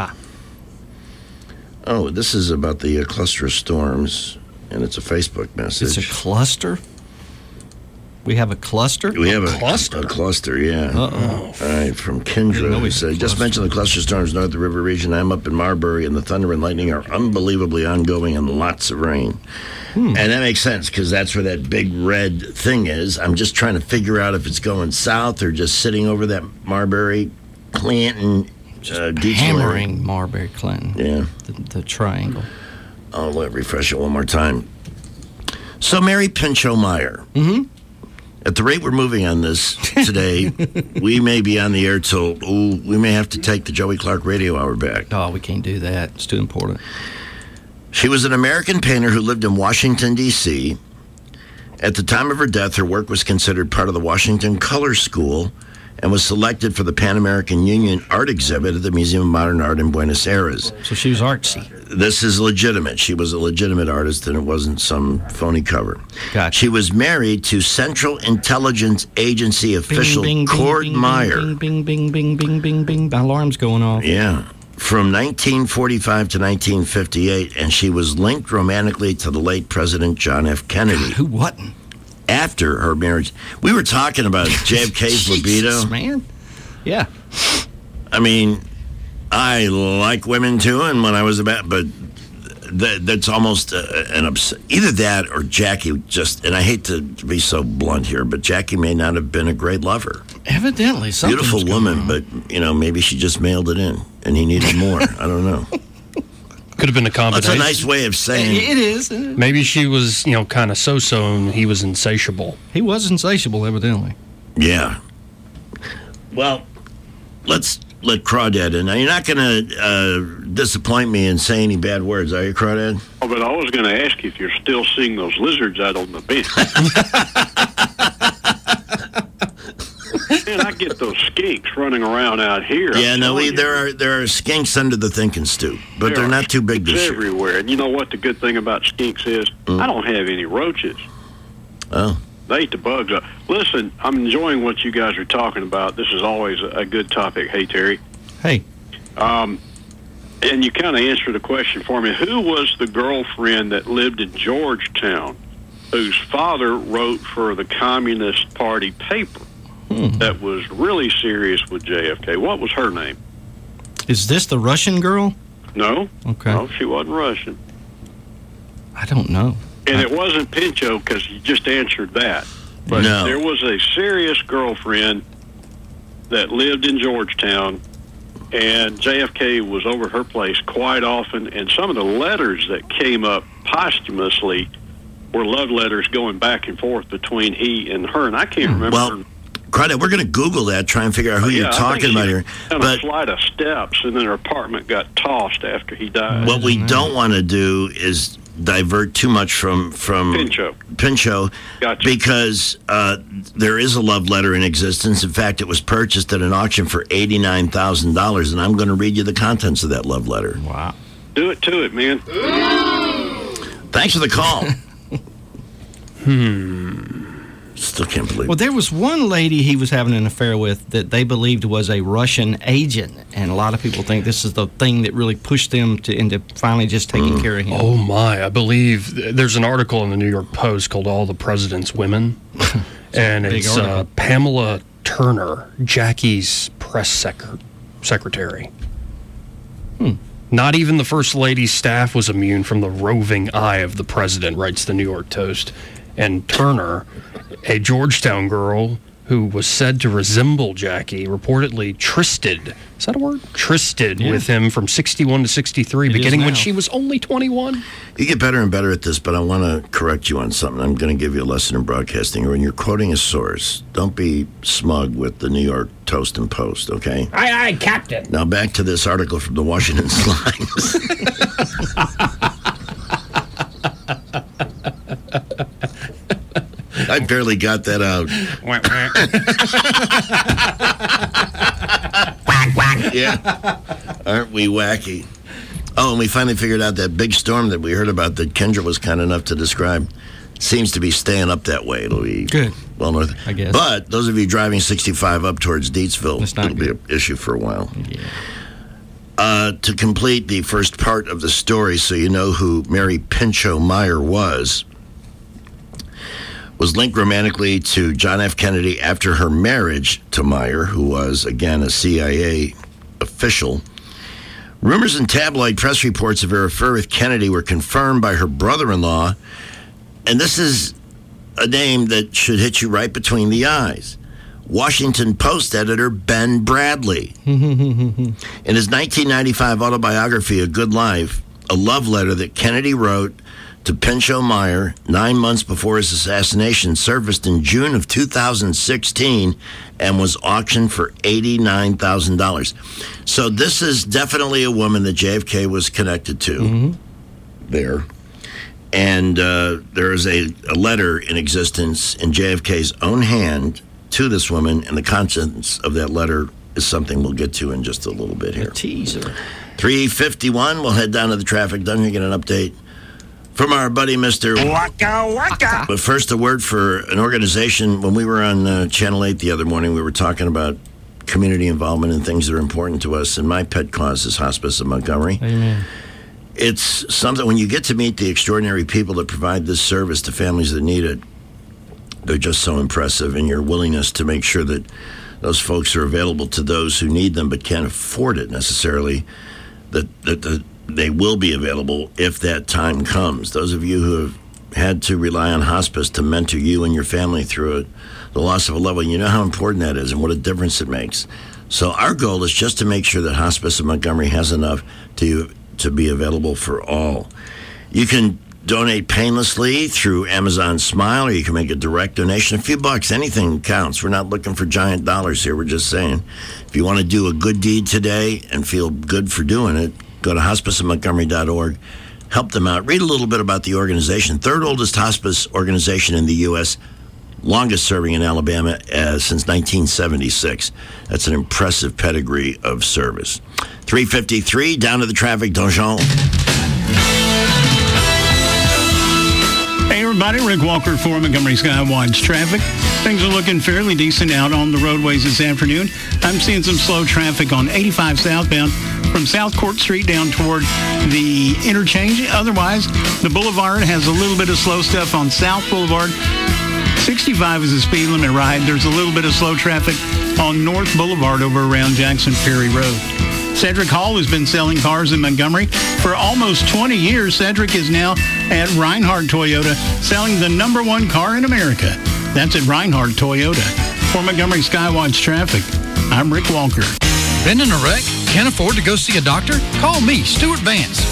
Oh, this is about the cluster of storms, and it's a Facebook message. It's a cluster? We have a cluster? We have a cluster, yeah. Uh-oh. All right, from Kendra. Who said, just mentioned the cluster storms north of the river region. I'm up in Marbury, and the thunder and lightning are unbelievably ongoing and lots of rain. And that makes sense, because that's where that big red thing is. I'm just trying to figure out if it's going south or just sitting over that Marbury, Clinton, hammering Marbury, Clinton. Yeah. The triangle. I'll refresh it one more time. So Mary Pinchot Meyer. Mm-hmm. At the rate we're moving on this today, we may be on the air till, we may have to take the Joey Clark Radio Hour back. Oh, we can't do that. It's too important. She was an American painter who lived in Washington, D.C. At the time of her death, her work was considered part of the Washington Color School and was selected for the Pan American Union art exhibit at the Museum of Modern Art in Buenos Aires. So she was artsy. This is legitimate. She was a legitimate artist, and it wasn't some phony cover. Gotcha. She was married to Central Intelligence Agency official Cord Meyer. Bing, bing, bing, bing, bing, bing. The alarm's going off. Yeah. From 1945 to 1958, and she was linked romantically to the late President John F. Kennedy. Who wasn't? After her marriage. We were talking about JFK's libido. Jesus, man. Yeah. I mean, I like women too, and when I was about, but that's almost an either that or Jackie just, and I hate to be so blunt here, but Jackie may not have been a great lover. Evidently, something. Beautiful woman, but maybe she just mailed it in, and he needed more. I don't know. Could have been a combination. That's a nice way of saying it is. Maybe she was, kind of so-so, and he was insatiable. He was insatiable, evidently. Yeah. Well, let's let Crawdad in. Now, you're not going to disappoint me and say any bad words, are you, Crawdad? Oh, but I was going to ask you if you're still seeing those lizards out on the bench. Man, I get those skinks running around out here. Yeah, no, there are skinks under the thinking stew, but they're not too big this year. Everywhere. And you know what the good thing about skinks is? I don't have any roaches. Oh. They eat the bugs up. Listen, I'm enjoying what you guys are talking about. This is always a good topic. Hey, Terry. Hey. And you kind of answered the question for me. Who was the girlfriend that lived in Georgetown whose father wrote for the Communist Party paper that was really serious with JFK? What was her name? Is this the Russian girl? No. Okay. No, she wasn't Russian. I don't know. And it wasn't Pinchot, because you just answered that. But No. there was a serious girlfriend that lived in Georgetown, and JFK was over at her place quite often, and some of the letters that came up posthumously were love letters going back and forth between he and her, and I can't remember. Well, Crawdad, we're going to Google that, try and figure out who you're talking about here. On But a flight of steps, and then her apartment got tossed after he died. what we don't want to do is divert too much from Pinchot, because there is a love letter in existence. In fact, it was purchased at an auction for $89,000, and I'm going to read you the contents of that love letter. Wow. Do it to it, man. Thanks for the call. Still can't believe it. Well, there was one lady he was having an affair with that they believed was a Russian agent, and a lot of people think this is the thing that really pushed them into finally just taking care of him. Oh, my. I believe there's an article in the New York Post called All the President's Women, and it's Pamela Turner, Jackie's press secretary. Not even the First Lady's staff was immune from the roving eye of the president, writes the New York Post. And Turner, a Georgetown girl who was said to resemble Jackie, reportedly trysted. Is that a word? Trysted with him from 61 to 63, beginning when she was only 21. You get better and better at this, but I want to correct you on something. I'm going to give you a lesson in broadcasting. When you're quoting a source, don't be smug with the New York Toast and Post, okay? Aye, aye, Captain. Now back to this article from the Washington Slimes. I barely got that out. Yeah. Aren't we wacky? Oh, and we finally figured out that big storm that we heard about that Kendra was kind enough to describe seems to be staying up that way. It'll be good. Well north. I guess. But those of you driving 65 up towards Deatsville, it'll be an issue for a while. Yeah. To complete the first part of the story, so you know who Mary Pinchot Meyer was linked romantically to John F. Kennedy after her marriage to Meyer, who was, again, a CIA official. Rumors and tabloid press reports of her affair with Kennedy were confirmed by her brother-in-law, and this is a name that should hit you right between the eyes. Washington Post editor Ben Bradley. In his 1995 autobiography, A Good Life, a love letter that Kennedy wrote to Pinchot Meyer 9 months before his assassination, surfaced in June of 2016 and was auctioned for $89,000. So this is definitely a woman that JFK was connected to there. And there is a letter in existence in JFK's own hand to this woman, and the contents of that letter is something we'll get to in just a little bit here. A teaser. 3:51, we'll head down to the traffic dungeon, get an update from our buddy Mr. Waka Waka. But first, a word for an organization. When we were on Channel 8 the other morning, we were talking about community involvement and things that are important to us, and my pet cause is Hospice of Montgomery. Amen. It's something, when you get to meet the extraordinary people that provide this service to families that need it, they're just so impressive, and your willingness to make sure that those folks are available to those who need them but can't afford it necessarily, that they will be available if that time comes. Those of you who have had to rely on hospice to mentor you and your family through the loss of a loved one, you know how important that is and what a difference it makes. So our goal is just to make sure that Hospice of Montgomery has enough to be available for all. You can donate painlessly through Amazon Smile, or you can make a direct donation. A few bucks, anything counts. We're not looking for giant dollars here. We're just saying, if you want to do a good deed today and feel good for doing it, go to hospiceofmontgomery.org. Help them out. Read a little bit about the organization. Third oldest hospice organization in the U.S., longest serving in Alabama since 1976. That's an impressive pedigree of service. 3:53, down to the traffic dungeon. Hey everybody, Rick Walker for Montgomery Skywatch Traffic. Things are looking fairly decent out on the roadways this afternoon. I'm seeing some slow traffic on 85 southbound from South Court Street down toward the interchange. Otherwise, the boulevard has a little bit of slow stuff on South Boulevard. 65 is the speed limit ride. There's a little bit of slow traffic on North Boulevard over around Jackson Ferry Road. Cedric Hall has been selling cars in Montgomery for almost 20 years. Cedric is now at Reinhardt Toyota, selling the #1 car in America. That's at Reinhardt Toyota. For Montgomery Skywatch Traffic, I'm Rick Walker. Been in a wreck? Can't afford to go see a doctor? Call me, Stuart Vance,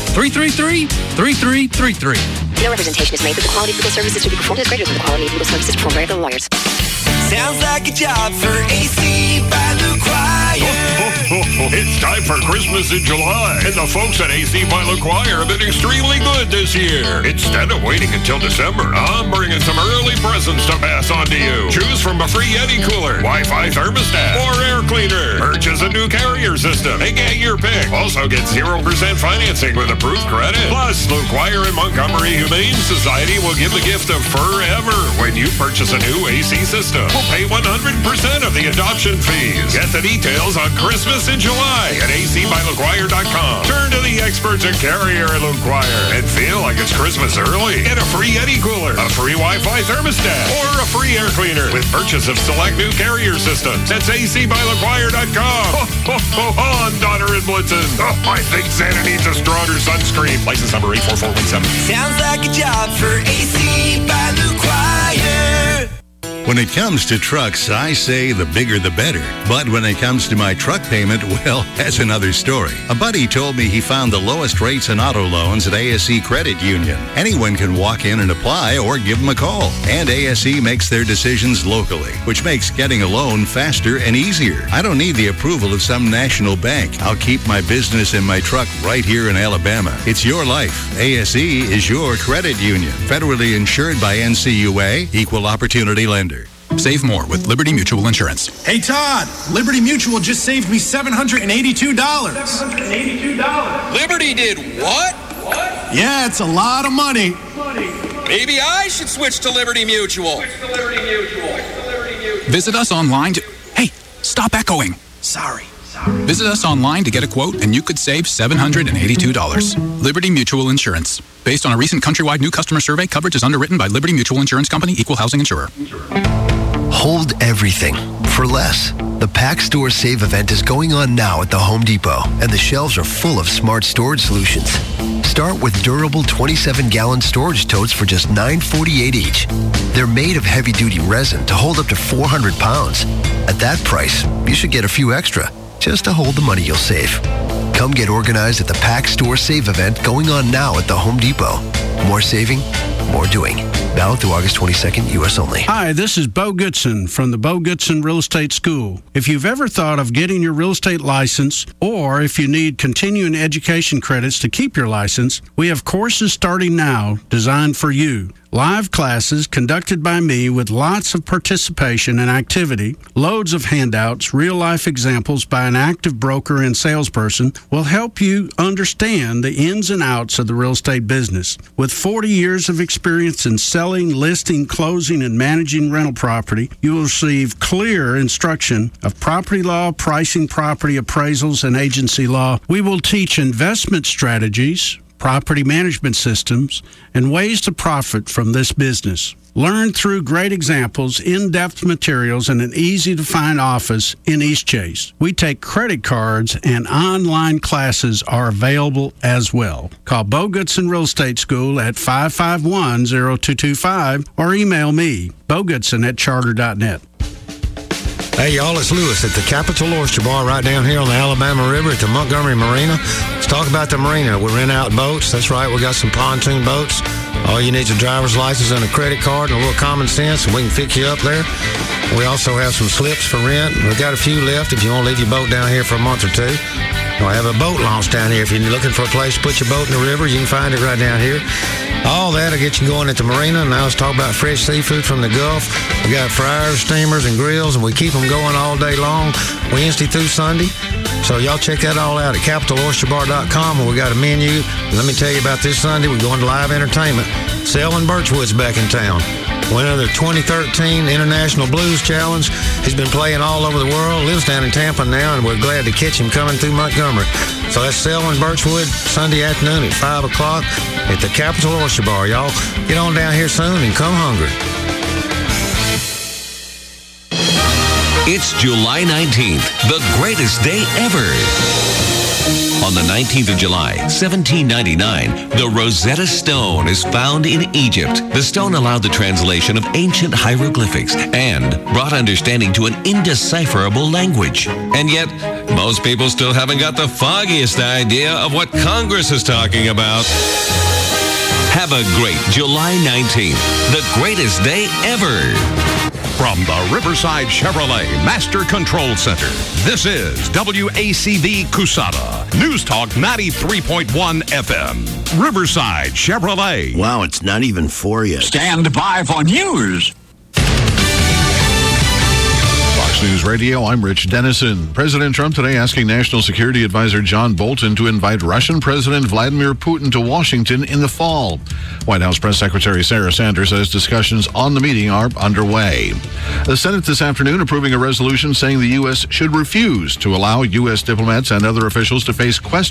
333-3333. No representation is made that the quality of legal services to be performed is greater than the quality of legal services performed by other lawyers. Sounds like a job for AC by LaQuire. It's time for Christmas in July, and the folks at AC by LaQuire have been extremely good this year. Instead of waiting until December, I'm bringing some early presents to pass on to you. Choose from a free Yeti cooler, Wi-Fi thermostat, or air cleaner. Purchase a new carrier system and get your pick. Also get 0% financing with approved credit. Plus, LaQuire and Montgomery Humane Society will give the gift of forever when you purchase a new AC system. We'll pay 100% of the adoption fees. Get the details on Christmas in July at acbylaquire.com. Turn to the experts at Carrier and LaQuire and feel like it's Christmas early. Get a free Yeti cooler, a free Wi-Fi thermostat, or a free air cleaner with purchase of select new carrier systems. That's acbylaquire.com. Ho, ho, ho, ho, on Donner and Blitzen. Oh, I think Santa needs a stronger sunscreen. License number 84417. Sounds like a job for AC by LaQuire. When it comes to trucks, I say the bigger the better. But when it comes to my truck payment, well, that's another story. A buddy told me he found the lowest rates in auto loans at ASE Credit Union. Anyone can walk in and apply or give them a call. And ASE makes their decisions locally, which makes getting a loan faster and easier. I don't need the approval of some national bank. I'll keep my business and my truck right here in Alabama. It's your life. ASE is your credit union. Federally insured by NCUA, Equal Opportunity Lender. Save more with Liberty Mutual Insurance. Hey, Todd, Liberty Mutual just saved me $782. $782? Liberty did what? Yeah, it's a lot of money. Maybe I should switch to Liberty Mutual. Visit us online to... Hey, stop echoing. Sorry. Visit us online to get a quote, and you could save $782. Liberty Mutual Insurance. Based on a recent countrywide new customer survey, coverage is underwritten by Liberty Mutual Insurance Company, Equal Housing Insurer. Hold everything for less. The Pack Store Save event is going on now at the Home Depot, and the shelves are full of smart storage solutions. Start with durable 27-gallon storage totes for just $9.48 each. They're made of heavy-duty resin to hold up to 400 pounds. At that price, you should get a few extra, just to hold the money you'll save. Come get organized at the Pack Store Save event going on now at the Home Depot. More saving, more doing. Valid through August 22nd, U.S. only. Hi, this is Bo Goodson from the Bo Goodson Real Estate School. If you've ever thought of getting your real estate license, or if you need continuing education credits to keep your license, we have courses starting now designed for you. Live classes conducted by me with lots of participation and activity, loads of handouts, real-life examples by an active broker and salesperson will help you understand the ins and outs of the real estate business. With 40 years of experience in selling, listing, closing, and managing rental property, you will receive clear instruction of property law, pricing, property appraisals, and agency law. We will teach investment strategies, property management systems, and ways to profit from this business. Learn through great examples, in-depth materials, and an easy-to-find office in Eastchase. We take credit cards, and online classes are available as well. Call Bo Goodson Real Estate School at 551-0225 or email me, bogoodson@charter.net. Hey, y'all, it's Lewis at the Capitol Oyster Bar right down here on the Alabama River at the Montgomery Marina. Let's talk about the marina. We rent out boats. That's right, we got some pontoon boats. All you need is a driver's license and a credit card and a little common sense, and we can fix you up there. We also have some slips for rent. We've got a few left if you want to leave your boat down here for a month or two. We have a boat launch down here. If you're looking for a place to put your boat in the river, you can find it right down here. All that will get you going at the marina. Now let's talk about fresh seafood from the Gulf. We got fryers, steamers, and grills, and we keep them going all day long, Wednesday through Sunday. So y'all check that all out at CapitolOysterBar.com, and we got a menu. Let me tell you about this Sunday. We're going to live entertainment. Selwyn Birchwood's back in town. Winner of the 2013 International Blues Challenge. He's been playing all over the world, lives down in Tampa now, and we're glad to catch him coming through Montgomery. So that's Selwyn Birchwood, Sunday afternoon at 5 o'clock at the Capitol Oyster Bar. Y'all get on down here soon and come hungry. It's July 19th, the greatest day ever. On the 19th of July, 1799, the Rosetta Stone is found in Egypt. The stone allowed the translation of ancient hieroglyphics and brought understanding to an indecipherable language. And yet, most people still haven't got the foggiest idea of what Congress is talking about. Have a great July 19th, the greatest day ever. From the Riverside Chevrolet Master Control Center, this is WACV Cusada, News Talk 93.1 FM. Riverside Chevrolet. Wow, it's not even 4 yet. Stand by for news. Fox News Radio, I'm Rich Dennison. President Trump today asking National Security Advisor John Bolton to invite Russian President Vladimir Putin to Washington in the fall. White House Press Secretary Sarah Sanders says discussions on the meeting are underway. The Senate this afternoon approving a resolution saying the U.S. should refuse to allow U.S. diplomats and other officials to face questions